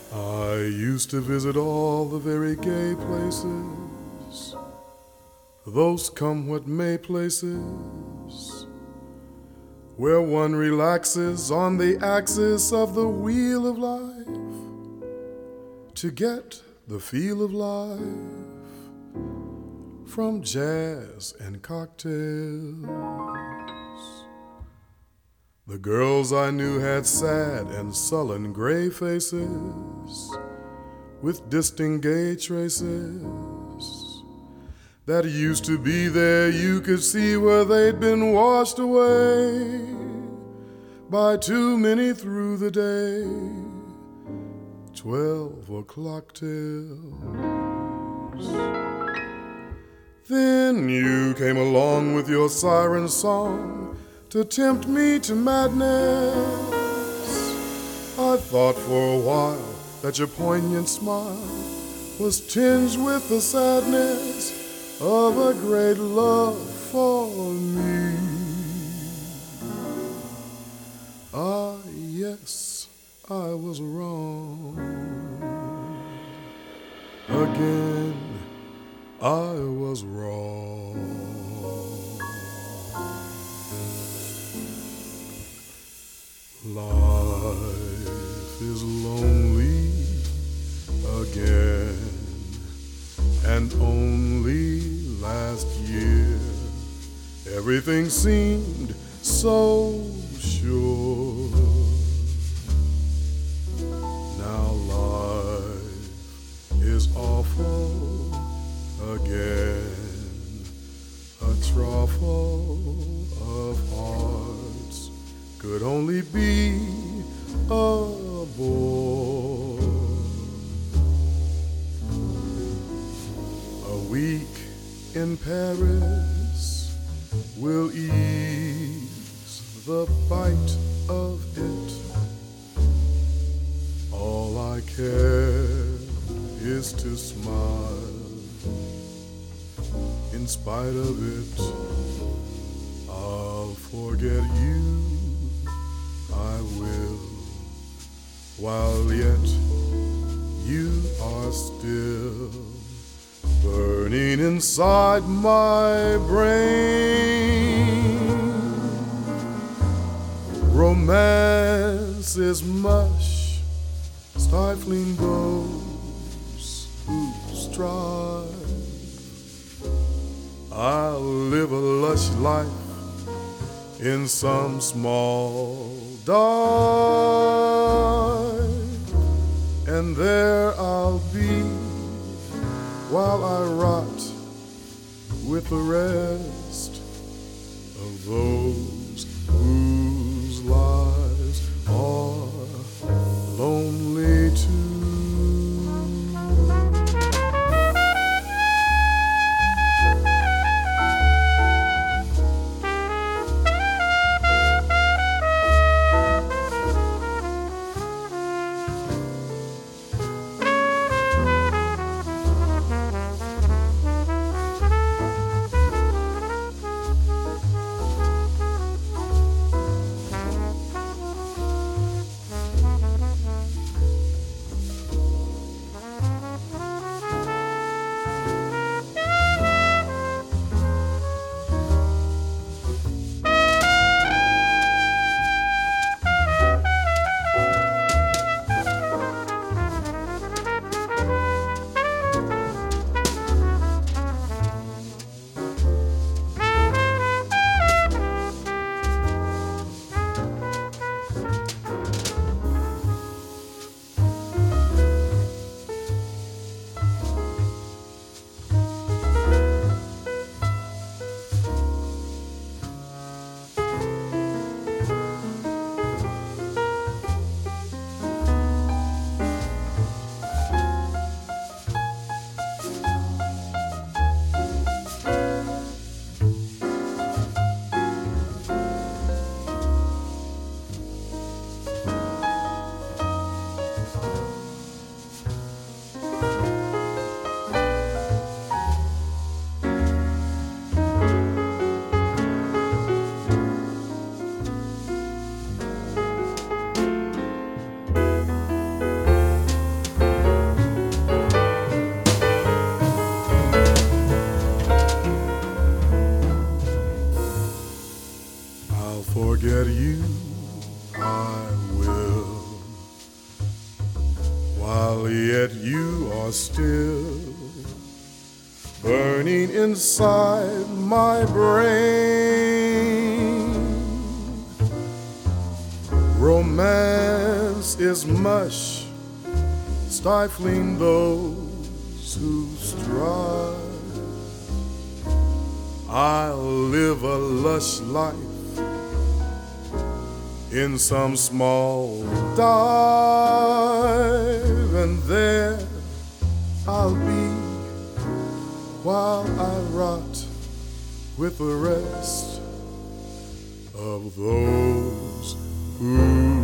I used to visit all the very gay places, those come what may places, where one relaxes on the axis of the wheel of life to get the feel of life from jazz and cocktails. The girls I knew had sad and sullen gray faces with distinct gay traces that used to be there. You could see where they'd been washed away by too many through the day 12 o'clock tales. Then you came along with your siren song to tempt me to madness. I thought for a while that your poignant smile was tinged with the sadness of a great love for me. Ah, yes, I was wrong. Again, I was wrong. Life is lonely again, and only last year everything seemed so sure. Now life is awful again, a truffle of hearts could only be a bore. A week in Paris will ease the bite of it. All I care is to smile in spite of it. I'll forget you, I will, while yet you are still burning inside my brain. Romance is mush, stifling those who strive. I'll live a lush life in some small dive, and there I'll be while I rot with the rest of those whose lives are lonely too. while yet you are still burning inside my brain. Romance is mush, stifling those who strive. I'll live a lush life in some small dive, and there I'll be while I rot with the rest of those who